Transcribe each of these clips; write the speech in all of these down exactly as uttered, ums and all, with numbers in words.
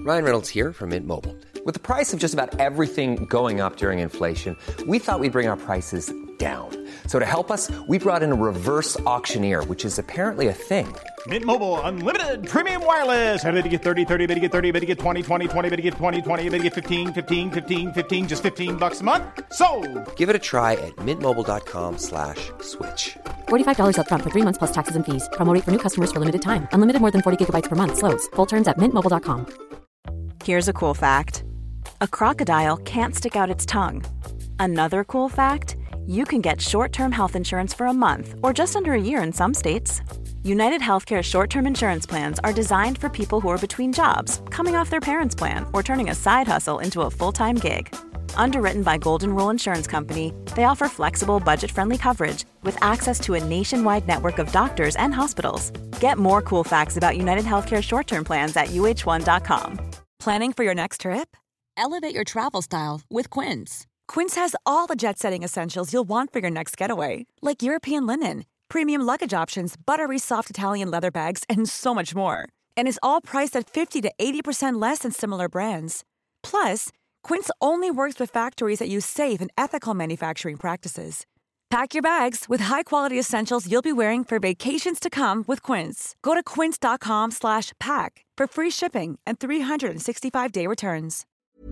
Ryan Reynolds here from Mint Mobile. With the price of just about everything going up during inflation, we thought we'd bring our prices down. So to help us, we brought in a reverse auctioneer, which is apparently a thing. Mint Mobile Unlimited Premium Wireless. How to get thirty, thirty, how to get thirty, how to get twenty, twenty, twenty, how to get twenty, twenty, how to get fifteen, fifteen, fifteen, fifteen, just fifteen bucks a month? Sold! Give it a try at mintmobile.com slash switch. forty-five dollars up front for three months plus taxes and fees. Promo rate for new customers for limited time. Unlimited more than forty gigabytes per month. Slows full terms at mint mobile dot com. Here's a cool fact. A crocodile can't stick out its tongue. Another cool fact, you can get short-term health insurance for a month or just under a year in some states. United Healthcare short-term insurance plans are designed for people who are between jobs, coming off their parents' plan, or turning a side hustle into a full-time gig. Underwritten by Golden Rule Insurance Company, they offer flexible, budget-friendly coverage with access to a nationwide network of doctors and hospitals. Get more cool facts about United Healthcare short-term plans at U H one dot com. Planning for your next trip? Elevate your travel style with Quince. Quince has all the jet-setting essentials you'll want for your next getaway, like European linen, premium luggage options, buttery soft Italian leather bags, and so much more. And is all priced at fifty to eighty percent less than similar brands. Plus, Quince only works with factories that use safe and ethical manufacturing practices. Pack your bags with high-quality essentials you'll be wearing for vacations to come with Quince. Go to quince.com slash pack for free shipping and three sixty-five day returns.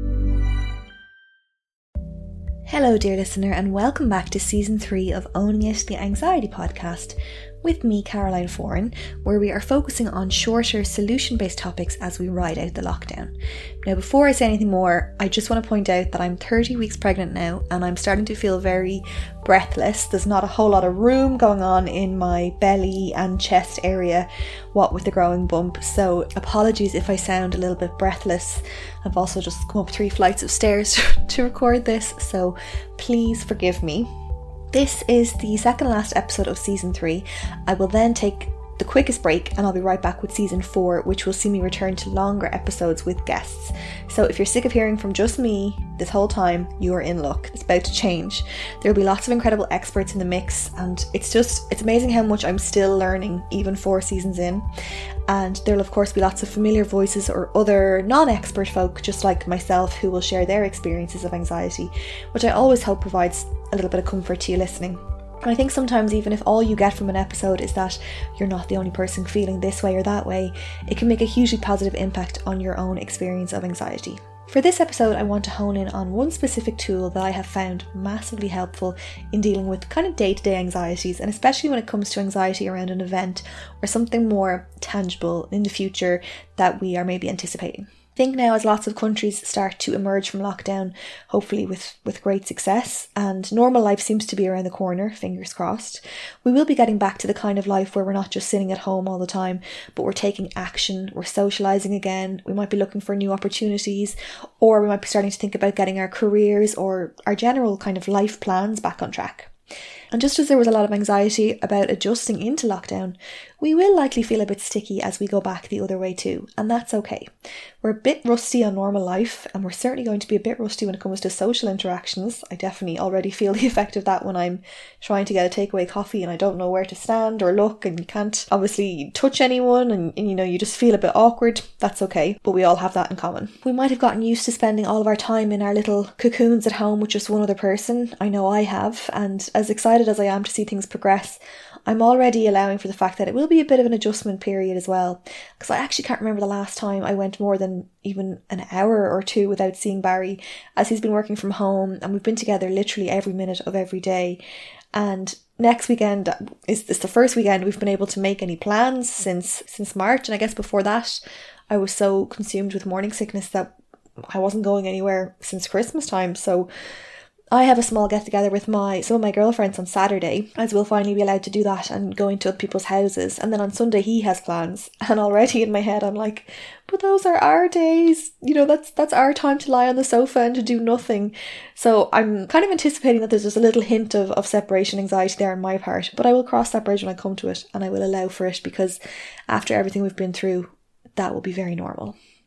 Hello, dear listener, and welcome back to Season three of Owning It, the Anxiety Podcast, with me, Caroline Foran, where we are focusing on shorter, solution-based topics as we ride out the lockdown. Now, before I say anything more, I just want to point out that I'm thirty weeks pregnant now, and I'm starting to feel very breathless. There's not a whole lot of room going on in my belly and chest area, what with the growing bump, so apologies if I sound a little bit breathless. I've also just come up three flights of stairs to record this, so please forgive me. This is the second and last episode of Season three. I will then take the quickest break and I'll be right back with Season four, which will see me return to longer episodes with guests. So if you're sick of hearing from just me this whole time, you are in luck. It's about to change. There will be lots of incredible experts in the mix, and it's just, it's amazing how much I'm still learning even four seasons in. And there'll of course be lots of familiar voices or other non-expert folk just like myself who will share their experiences of anxiety, which I always hope provides a little bit of comfort to you listening. And I think sometimes even if all you get from an episode is that you're not the only person feeling this way or that way, it can make a hugely positive impact on your own experience of anxiety. For this episode, I want to hone in on one specific tool that I have found massively helpful in dealing with kind of day-to-day anxieties, and especially when it comes to anxiety around an event or something more tangible in the future that we are maybe anticipating. I think now as lots of countries start to emerge from lockdown, hopefully with, with great success, and normal life seems to be around the corner, fingers crossed, we will be getting back to the kind of life where we're not just sitting at home all the time, but we're taking action, we're socialising again, we might be looking for new opportunities, or we might be starting to think about getting our careers or our general kind of life plans back on track. And just as there was a lot of anxiety about adjusting into lockdown, we will likely feel a bit sticky as we go back the other way too, and that's okay. We're a bit rusty on normal life, and we're certainly going to be a bit rusty when it comes to social interactions. I definitely already feel the effect of that when I'm trying to get a takeaway coffee and I don't know where to stand or look, and you can't obviously touch anyone, and, and you know, you just feel a bit awkward. That's okay, but we all have that in common. We might have gotten used to spending all of our time in our little cocoons at home with just one other person. I know I have, and as excited as I am to see things progress, I'm already allowing for the fact that it will be a bit of an adjustment period as well, because I actually can't remember the last time I went more than even an hour or two without seeing Barry, as he's been working from home and we've been together literally every minute of every day. And next weekend is this the first weekend we've been able to make any plans since since March, and I guess before that I was so consumed with morning sickness that I wasn't going anywhere since Christmas time. So I have a small get-together with my some of my girlfriends on Saturday, as we'll finally be allowed to do that and go into other people's houses. And then on Sunday he has plans, and already in my head I'm like, but those are our days, you know, that's that's our time to lie on the sofa and to do nothing. So I'm kind of anticipating that there's just a little hint of, of separation anxiety there on my part, but I will cross that bridge when I come to it, and I will allow for it, because after everything we've been through, that will be very normal.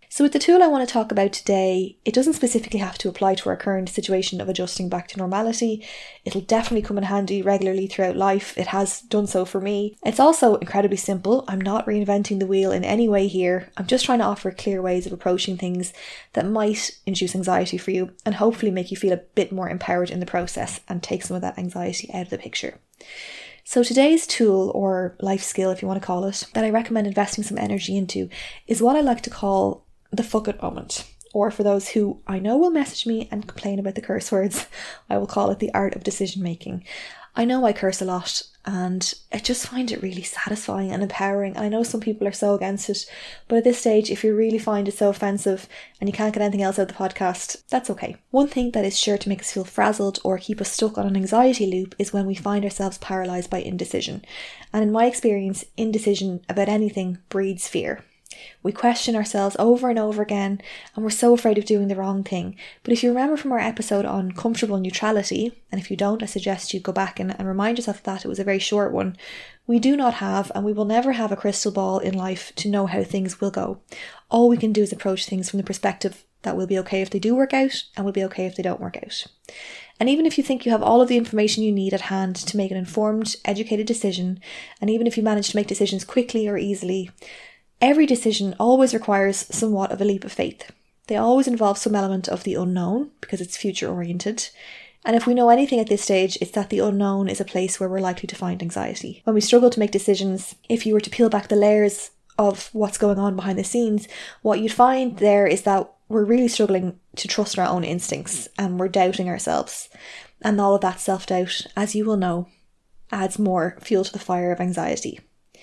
So with the tool I want to talk about today, it doesn't specifically have to apply to our current situation of adjusting back to normality. It'll definitely come in handy regularly throughout life. It has done so for me. It's also incredibly simple. I'm not reinventing the wheel in any way here. I'm just trying to offer clear ways of approaching things that might induce anxiety for you and hopefully make you feel a bit more empowered in the process and take some of that anxiety out of the picture. So today's tool, or life skill if you want to call it, that I recommend investing some energy into is what I like to call the fuck it moment. Or for those who I know will message me and complain about the curse words, I will call it the art of decision making. I know I curse a lot and I just find it really satisfying and empowering. I know some people are so against it, but at this stage, if you really find it so offensive and you can't get anything else out of the podcast, that's okay. One thing that is sure to make us feel frazzled or keep us stuck on an anxiety loop is when we find ourselves paralysed by indecision. And in my experience, indecision about anything breeds fear. We question ourselves over and over again and we're so afraid of doing the wrong thing. But if you remember from our episode on comfortable neutrality, and if you don't, I suggest you go back and, and remind yourself of that, it was a very short one. We do not have and we will never have a crystal ball in life to know how things will go. All we can do is approach things from the perspective that will be okay if they do work out and will be okay if they don't work out. And even if you think you have all of the information you need at hand to make an informed, educated decision, and even if you manage to make decisions quickly or easily, every decision always requires somewhat of a leap of faith. They always involve some element of the unknown because it's future oriented. And if we know anything at this stage, it's that the unknown is a place where we're likely to find anxiety. When we struggle to make decisions, if you were to peel back the layers of what's going on behind the scenes, what you'd find there is that we're really struggling to trust our own instincts and we're doubting ourselves. And all of that self-doubt, as you will know, adds more fuel to the fire of anxiety.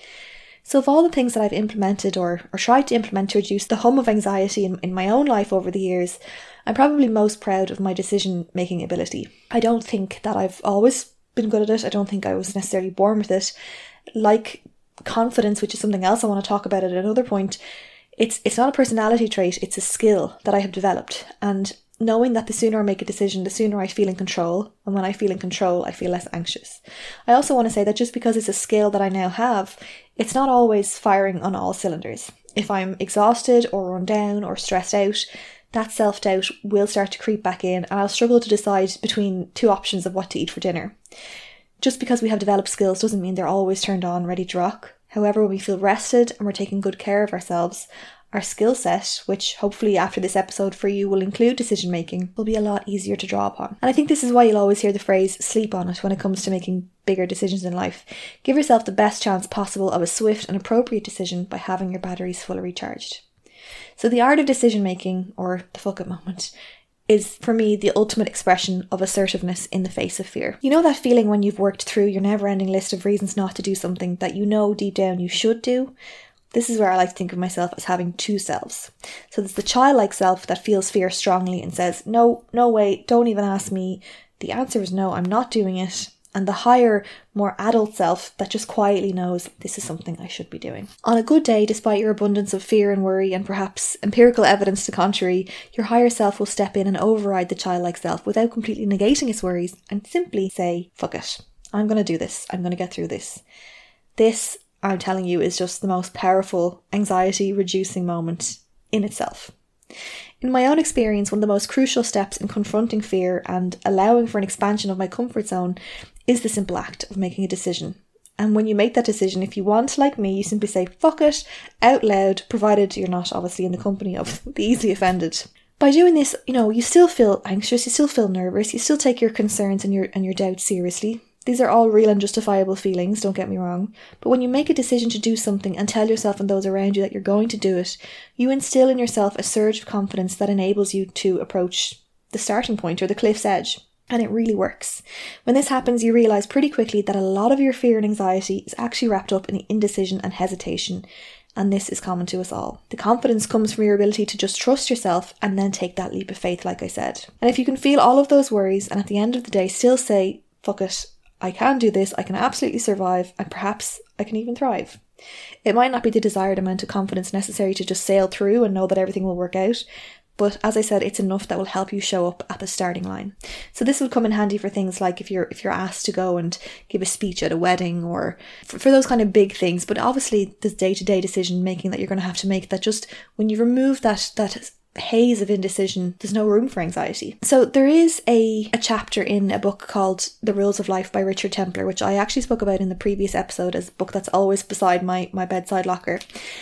So of all the things that I've implemented or, or tried to implement to reduce the hum of anxiety in, in my own life over the years, I'm probably most proud of my decision-making ability. I don't think that I've always been good at it. I don't think I was necessarily born with it. Like confidence, which is something else I want to talk about at another point, it's it's not a personality trait, it's a skill that I have developed. And knowing that the sooner I make a decision, the sooner I feel in control. And when I feel in control, I feel less anxious. I also want to say that just because it's a skill that I now have, it's not always firing on all cylinders. If I'm exhausted or run down or stressed out, that self-doubt will start to creep back in and I'll struggle to decide between two options of what to eat for dinner. Just because we have developed skills doesn't mean they're always turned on, ready to rock. However, when we feel rested and we're taking good care of ourselves, our skill set, which hopefully after this episode for you will include decision making, will be a lot easier to draw upon. And I think this is why you'll always hear the phrase sleep on it when it comes to making bigger decisions in life. Give yourself the best chance possible of a swift and appropriate decision by having your batteries fully recharged. So the art of decision making, or the fuck it moment, is for me the ultimate expression of assertiveness in the face of fear. You know that feeling when you've worked through your never-ending list of reasons not to do something that you know deep down you should do? This is where I like to think of myself as having two selves. So there's the childlike self that feels fear strongly and says, no, no way, don't even ask me. The answer is no, I'm not doing it. And the higher, more adult self that just quietly knows this is something I should be doing. On a good day, despite your abundance of fear and worry and perhaps empirical evidence to contrary, your higher self will step in and override the childlike self without completely negating its worries and simply say, fuck it, I'm going to do this, I'm going to get through this. This, I'm telling you, is just the most powerful anxiety-reducing moment in itself. In my own experience, one of the most crucial steps in confronting fear and allowing for an expansion of my comfort zone is the simple act of making a decision. And when you make that decision, if you want, like me, you simply say, fuck it, out loud, provided you're not obviously in the company of the easily offended. By doing this, you know, you still feel anxious, you still feel nervous, you still take your concerns and your and your doubts seriously. These are all real and justifiable feelings, don't get me wrong. But when you make a decision to do something and tell yourself and those around you that you're going to do it, you instill in yourself a surge of confidence that enables you to approach the starting point or the cliff's edge. And it really works. When this happens, you realise pretty quickly that a lot of your fear and anxiety is actually wrapped up in indecision and hesitation. And this is common to us all. The confidence comes from your ability to just trust yourself and then take that leap of faith, like I said. And if you can feel all of those worries and at the end of the day still say, fuck it, I can do this, I can absolutely survive, and perhaps I can even thrive. It might not be the desired amount of confidence necessary to just sail through and know that everything will work out, But as I said, it's enough that will help you show up at the starting line. So this would come in handy for things like if you're if you're asked to go and give a speech at a wedding, or for, for those kind of big things. But obviously there's day-to-day decision making that you're going to have to make, that just when you remove that that haze of indecision, there's no room for anxiety. So there is a, a chapter in a book called The Rules of Life by Richard Templer, which I actually spoke about in the previous episode as a book that's always beside my, my bedside locker.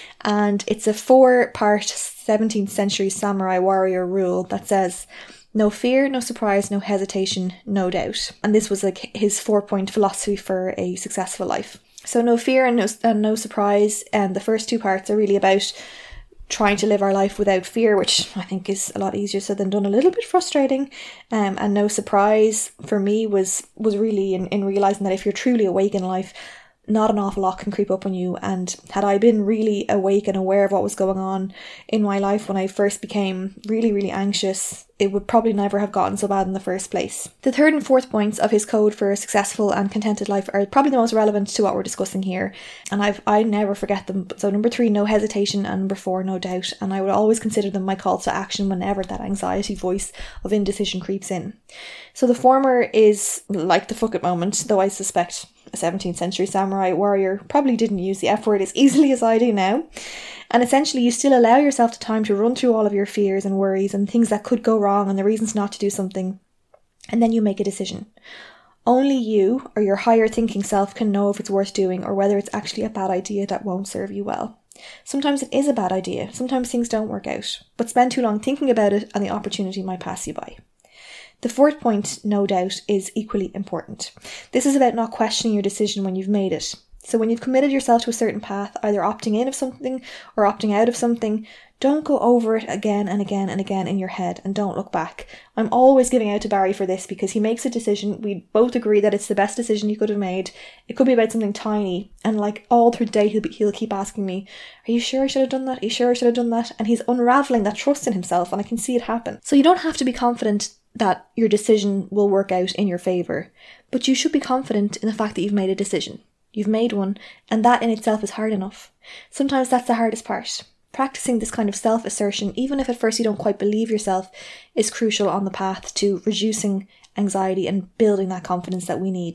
And it's a four-part seventeenth century samurai warrior rule that says, no fear, no surprise, no hesitation, no doubt. And this was like his four-point philosophy for a successful life. So no fear and no, and no surprise. And the first two parts are really about trying to live our life without fear, which I think is a lot easier said than done, a little bit frustrating. Um, and no surprise for me was was really in, in realising that if you're truly awake in life, not an awful lot can creep up on you. And had I been really awake and aware of what was going on in my life when I first became really, really anxious, it would probably never have gotten so bad in the first place. The third and fourth points of his code for a successful and contented life are probably the most relevant to what we're discussing here. And I've I never forget them. So number three, no hesitation, and number four, no doubt. And I would always consider them my calls to action whenever that anxiety voice of indecision creeps in. So the former is like the fuck it moment, though I suspect a seventeenth century samurai warrior probably didn't use the F word as easily as I do now. And essentially you still allow yourself the time to run through all of your fears and worries and things that could go wrong and the reasons not to do something. And then you make a decision. Only you or your higher thinking self can know if it's worth doing or whether it's actually a bad idea that won't serve you well. Sometimes it is a bad idea. Sometimes things don't work out. But spend too long thinking about it and the opportunity might pass you by. The fourth point, no doubt, is equally important. This is about not questioning your decision when you've made it. So when you've committed yourself to a certain path, either opting in of something or opting out of something, don't go over it again and again and again in your head and don't look back. I'm always giving out to Barry for this because he makes a decision. We both agree that it's the best decision he could have made. It could be about something tiny, and like all through the day he'll, be, he'll keep asking me, are you sure I should have done that? Are you sure I should have done that? And he's unravelling that trust in himself, and I can see it happen. So you don't have to be confident that your decision will work out in your favour, but you should be confident in the fact that you've made a decision. You've made one, and that in itself is hard enough. Sometimes that's the hardest part. Practicing this kind of self-assertion, even if at first you don't quite believe yourself, is crucial on the path to reducing anxiety and building that confidence that we need.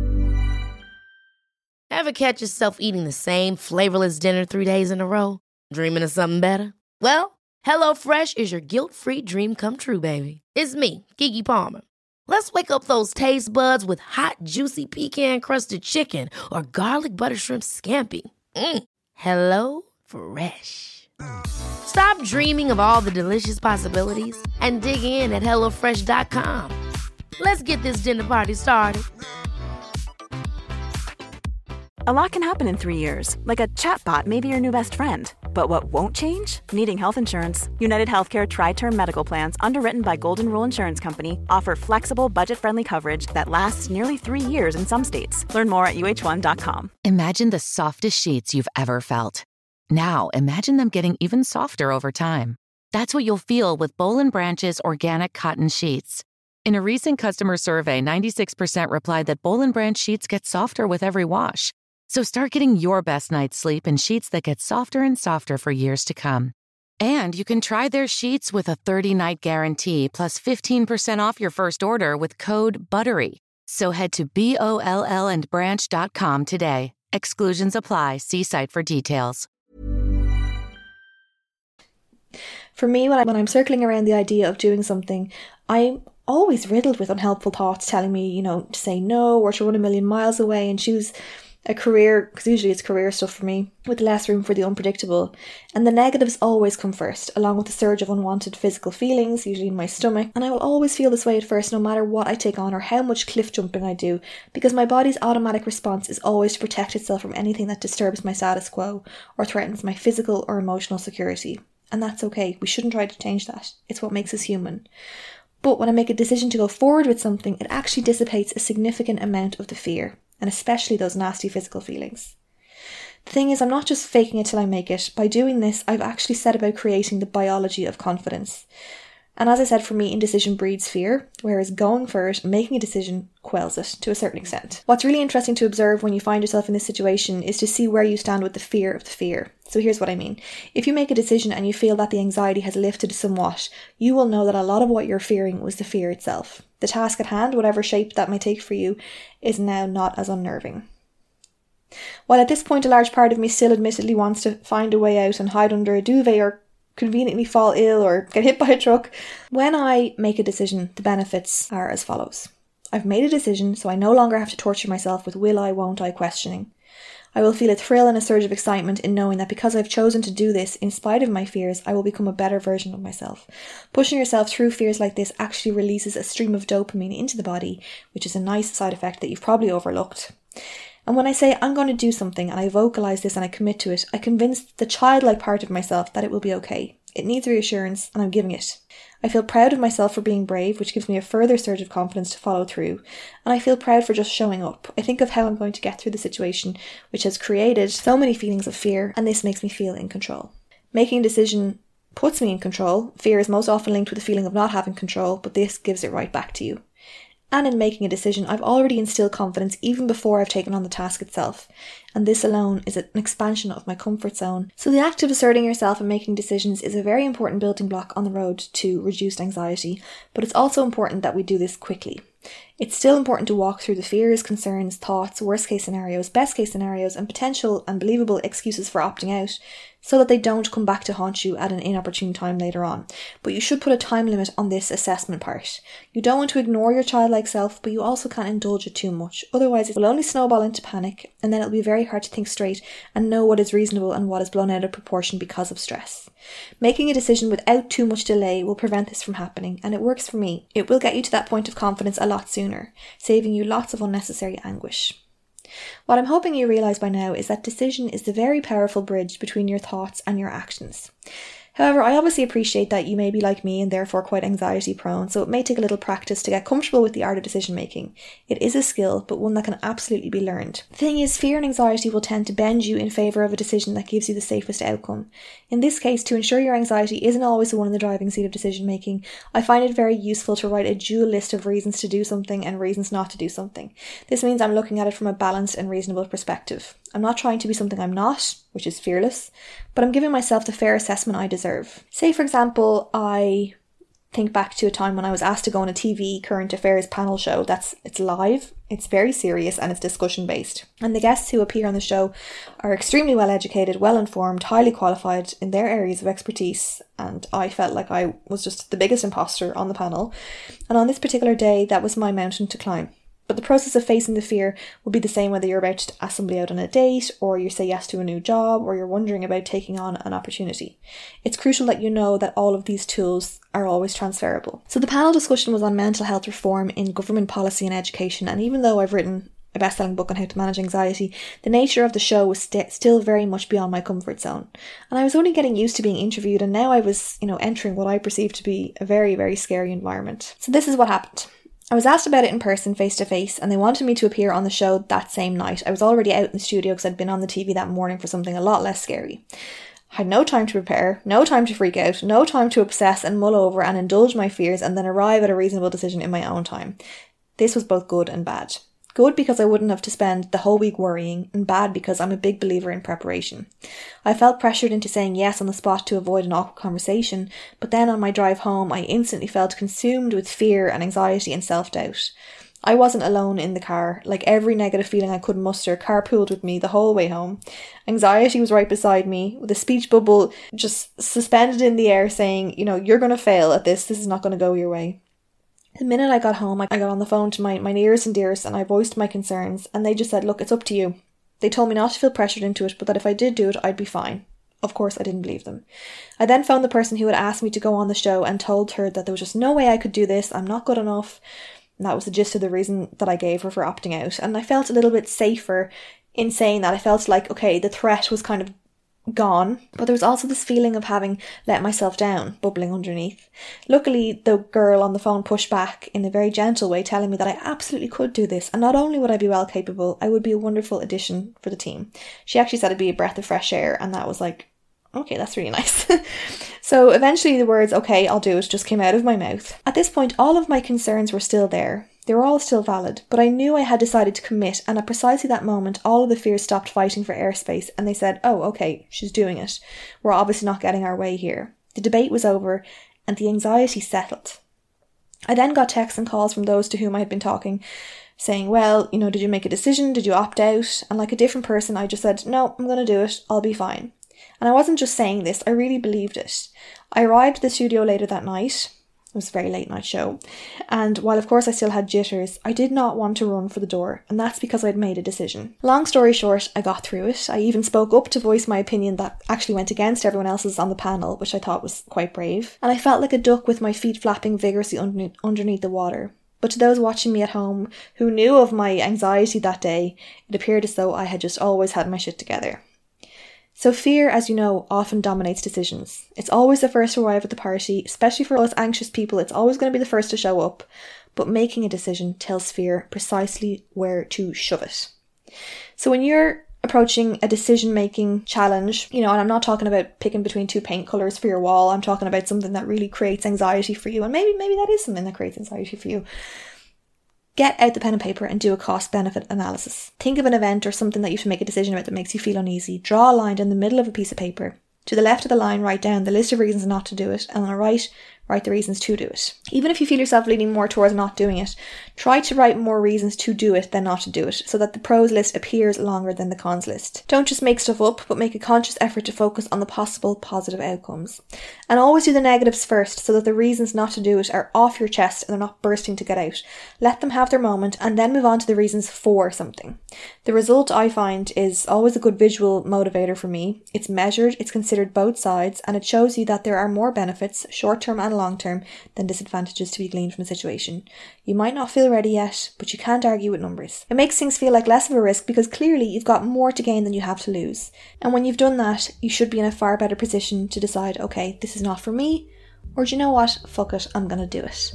Ever catch yourself eating the same flavorless dinner three days in a row? Dreaming of something better? Well, HelloFresh is your guilt-free dream come true, baby. It's me, Keke Palmer. Let's wake up those taste buds with hot, juicy pecan-crusted chicken or garlic butter shrimp scampi. Mm. Hello Fresh. Stop dreaming of all the delicious possibilities and dig in at hello fresh dot com. Let's get this dinner party started. A lot can happen in three years, like a chatbot may be your new best friend. But what won't change? Needing health insurance. United Healthcare Tri-Term Medical Plans, underwritten by Golden Rule Insurance Company, offer flexible, budget-friendly coverage that lasts nearly three years in some states. Learn more at U H one dot com. Imagine the softest sheets you've ever felt. Now, imagine them getting even softer over time. That's what you'll feel with Boll and Branch's organic cotton sheets. In a recent customer survey, ninety-six percent replied that Boll and Branch sheets get softer with every wash. So start getting your best night's sleep in sheets that get softer and softer for years to come. And you can try their sheets with a thirty-night guarantee plus fifteen percent off your first order with code BUTTERY. So head to B O L L and branch dot com today. Exclusions apply. See site for details. For me, when, I, when I'm circling around the idea of doing something, I'm always riddled with unhelpful thoughts telling me, you know, to say no or to run a million miles away and choose a career, because usually it's career stuff for me, with less room for the unpredictable. And the negatives always come first, along with the surge of unwanted physical feelings, usually in my stomach. And I will always feel this way at first, no matter what I take on or how much cliff jumping I do, because my body's automatic response is always to protect itself from anything that disturbs my status quo or threatens my physical or emotional security. And that's okay. We shouldn't try to change that. It's what makes us human. But when I make a decision to go forward with something, it actually dissipates a significant amount of the fear, and especially those nasty physical feelings. The thing is, I'm not just faking it till I make it. By doing this, I've actually set about creating the biology of confidence. And as I said, for me, indecision breeds fear, whereas going for it, making a decision, quells it to a certain extent. What's really interesting to observe when you find yourself in this situation is to see where you stand with the fear of the fear. So here's what I mean. If you make a decision and you feel that the anxiety has lifted somewhat, you will know that a lot of what you're fearing was the fear itself. The task at hand, whatever shape that may take for you, is now not as unnerving. While at this point a large part of me still admittedly wants to find a way out and hide under a duvet or conveniently fall ill or get hit by a truck, when I make a decision, the benefits are as follows. I've made a decision, so I no longer have to torture myself with will I, won't I questioning. I will feel a thrill and a surge of excitement in knowing that because I've chosen to do this, in spite of my fears, I will become a better version of myself. Pushing yourself through fears like this actually releases a stream of dopamine into the body, which is a nice side effect that you've probably overlooked. And when I say I'm going to do something and I vocalise this and I commit to it, I convince the childlike part of myself that it will be okay. It needs reassurance and I'm giving it. I feel proud of myself for being brave, which gives me a further surge of confidence to follow through. And I feel proud for just showing up. I think of how I'm going to get through the situation, which has created so many feelings of fear, and this makes me feel in control. Making a decision puts me in control. Fear is most often linked with a feeling of not having control, but this gives it right back to you. And in making a decision, I've already instilled confidence even before I've taken on the task itself. And this alone is an expansion of my comfort zone. So the act of asserting yourself and making decisions is a very important building block on the road to reduced anxiety, but it's also important that we do this quickly. It's still important to walk through the fears, concerns, thoughts, worst case scenarios, best case scenarios, and potential and believable excuses for opting out, so that they don't come back to haunt you at an inopportune time later on. But you should put a time limit on this assessment part. You don't want to ignore your childlike self, but you also can't indulge it too much. Otherwise, it will only snowball into panic, and then it'll be very hard to think straight and know what is reasonable and what is blown out of proportion because of stress. Making a decision without too much delay will prevent this from happening, and it works for me. It will get you to that point of confidence a lot sooner, saving you lots of unnecessary anguish. What I'm hoping you realise by now is that decision is the very powerful bridge between your thoughts and your actions. However, I obviously appreciate that you may be like me and therefore quite anxiety prone, so it may take a little practice to get comfortable with the art of decision making. It is a skill, but one that can absolutely be learned. The thing is, fear and anxiety will tend to bend you in favour of a decision that gives you the safest outcome. In this case, to ensure your anxiety isn't always the one in the driving seat of decision making, I find it very useful to write a dual list of reasons to do something and reasons not to do something. This means I'm looking at it from a balanced and reasonable perspective. I'm not trying to be something I'm not, which is fearless, but I'm giving myself the fair assessment I deserve. Say, for example, I think back to a time when I was asked to go on a T V current affairs panel show. That's it's live, it's very serious, and it's discussion based. And the guests who appear on the show are extremely well educated, well informed, highly qualified in their areas of expertise, and I felt like I was just the biggest imposter on the panel. And on this particular day, that was my mountain to climb. But the process of facing the fear will be the same whether you're about to ask somebody out on a date, or you say yes to a new job, or you're wondering about taking on an opportunity. It's crucial that you know that all of these tools are always transferable. So the panel discussion was on mental health reform in government policy and education, and even though I've written a best-selling book on how to manage anxiety, the nature of the show was st- still very much beyond my comfort zone. And I was only getting used to being interviewed, and now I was, you know, entering what I perceived to be a very, very scary environment. So this is what happened. I was asked about it in person, face to face, and they wanted me to appear on the show that same night. I was already out in the studio because I'd been on the T V that morning for something a lot less scary. I had no time to prepare, no time to freak out, no time to obsess and mull over and indulge my fears and then arrive at a reasonable decision in my own time. This was both good and bad. Good because I wouldn't have to spend the whole week worrying, and bad because I'm a big believer in preparation. I felt pressured into saying yes on the spot to avoid an awkward conversation, but then on my drive home I instantly felt consumed with fear and anxiety and self-doubt. I wasn't alone in the car. Like every negative feeling I could muster carpooled with me the whole way home. Anxiety was right beside me, with a speech bubble just suspended in the air saying, you know, you're going to fail at this, this is not going to go your way. The minute I got home, I got on the phone to my, my nearest and dearest and I voiced my concerns, and they just said, look, it's up to you. They told me not to feel pressured into it, but that if I did do it, I'd be fine. Of course, I didn't believe them. I then phoned the person who had asked me to go on the show and told her that there was just no way I could do this, I'm not good enough. And that was the gist of the reason that I gave her for opting out. And I felt a little bit safer in saying that. I felt like, okay, the threat was kind of gone, but there was also this feeling of having let myself down bubbling underneath. Luckily, the girl on the phone pushed back in a very gentle way, telling me that I absolutely could do this, and not only would I be well capable, I would be a wonderful addition for the team. She actually said I'd be a breath of fresh air, and that was like okay, that's really nice. So eventually the words, okay, I'll do it, just came out of my mouth. At this point, all of my concerns were still there. They were all still valid, but I knew I had decided to commit, and at precisely that moment, all of the fears stopped fighting for airspace, and they said, oh, okay, she's doing it. We're obviously not getting our way here. The debate was over, and the anxiety settled. I then got texts and calls from those to whom I had been talking, saying, well, you know, did you make a decision? Did you opt out? And like a different person, I just said, no, I'm going to do it. I'll be fine. And I wasn't just saying this, I really believed it. I arrived at the studio later that night. It was a very late night show. And while of course I still had jitters, I did not want to run for the door. And that's because I'd made a decision. Long story short, I got through it. I even spoke up to voice my opinion that actually went against everyone else's on the panel, which I thought was quite brave. And I felt like a duck with my feet flapping vigorously underneath, underneath the water. But to those watching me at home who knew of my anxiety that day, it appeared as though I had just always had my shit together. So fear, as you know, often dominates decisions. It's always the first to arrive at the party, especially for us anxious people, it's always going to be the first to show up. But making a decision tells fear precisely where to shove it. So when you're approaching a decision-making challenge, you know, and I'm not talking about picking between two paint colours for your wall, I'm talking about something that really creates anxiety for you, and maybe maybe that is something that creates anxiety for you. Get out the pen and paper and do a cost-benefit analysis. Think of an event or something that you have to make a decision about that makes you feel uneasy. Draw a line down the middle of a piece of paper. To the left of the line, write down the list of reasons not to do it, and on the right, write the reasons to do it. Even if you feel yourself leaning more towards not doing it, try to write more reasons to do it than not to do it, so that the pros list appears longer than the cons list. Don't just make stuff up, but make a conscious effort to focus on the possible positive outcomes. And always do the negatives first, so that the reasons not to do it are off your chest and they're not bursting to get out. Let them have their moment, and then move on to the reasons for something. The result, I find, is always a good visual motivator for me. It's measured, it's considered both sides, and it shows you that there are more benefits, short-term and long-term, than disadvantages to be gleaned from the situation. You might not feel ready yet, but you can't argue with numbers. It makes things feel like less of a risk because clearly you've got more to gain than you have to lose. And when you've done that, you should be in a far better position to decide, okay, this is not for me, or do you know what, fuck it, I'm gonna do it.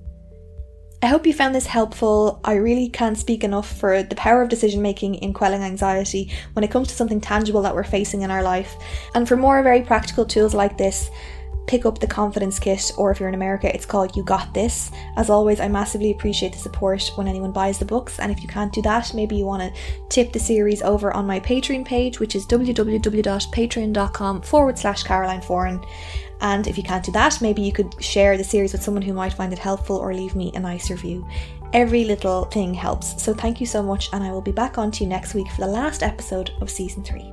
I hope you found this helpful. I really can't speak enough for the power of decision making in quelling anxiety when it comes to something tangible that we're facing in our life. And for more very practical tools like this, pick up the Confidence Kit, or if you're in America, it's called You Got This. As always, I massively appreciate the support when anyone buys the books, and if you can't do that, maybe you want to tip the series over on my Patreon page, which is www.patreon.com forward slash Caroline Foran. And if you can't do that, maybe you could share the series with someone who might find it helpful, or leave me a nice review. Every little thing helps. So thank you so much, and I will be back on to you next week for the last episode of season three.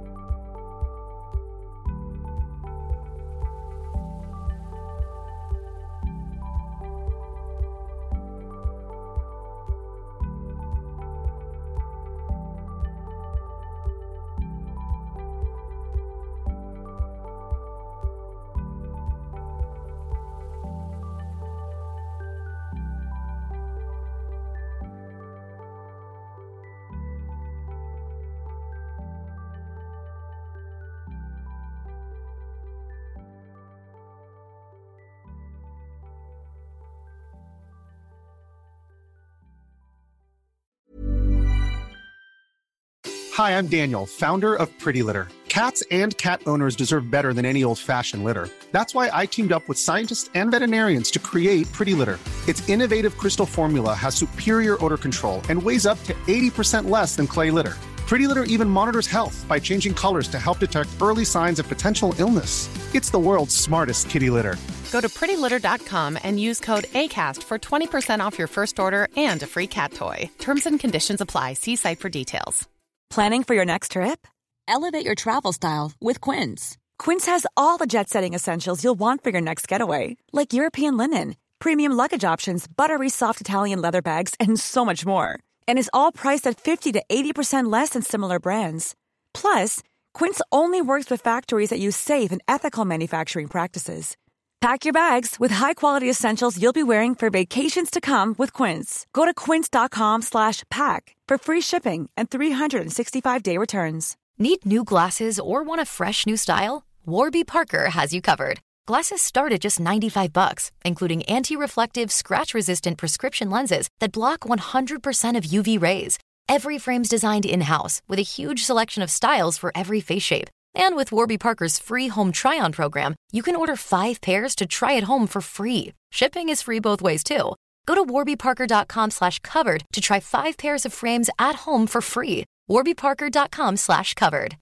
Hi, I'm Daniel, founder of Pretty Litter. Cats and cat owners deserve better than any old-fashioned litter. That's why I teamed up with scientists and veterinarians to create Pretty Litter. Its innovative crystal formula has superior odor control and weighs up to eighty percent less than clay litter. Pretty Litter even monitors health by changing colors to help detect early signs of potential illness. It's the world's smartest kitty litter. Go to pretty litter dot com and use code ACAST for twenty percent off your first order and a free cat toy. Terms and conditions apply. See site for details. Planning for your next trip? Elevate your travel style with Quince. Quince has all the jet-setting essentials you'll want for your next getaway, like European linen, premium luggage options, buttery soft Italian leather bags, and so much more. And is all priced at fifty to eighty percent less than similar brands. Plus, Quince only works with factories that use safe and ethical manufacturing practices. Pack your bags with high-quality essentials you'll be wearing for vacations to come with Quince. Go to quince.com slash pack for free shipping and three sixty-five day returns. Need new glasses or want a fresh new style? Warby Parker has you covered. Glasses start at just ninety-five bucks, including anti-reflective, scratch-resistant prescription lenses that block one hundred percent of U V rays. Every frame's designed in-house with a huge selection of styles for every face shape. And with Warby Parker's free home try-on program, you can order five pairs to try at home for free. Shipping is free both ways, too. Go to warbyparker.com slash covered to try five pairs of frames at home for free. warbyparker.com slash covered.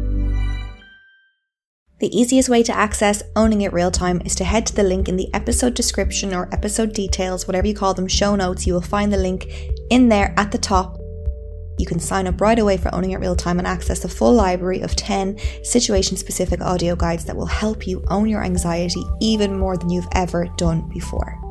The easiest way to access Owning It Real Time is to head to the link in the episode description or episode details, whatever you call them, show notes. You will find the link in there at the top. You can sign up right away for Owning It Real Time and access the full library of ten situation-specific audio guides that will help you own your anxiety even more than you've ever done before.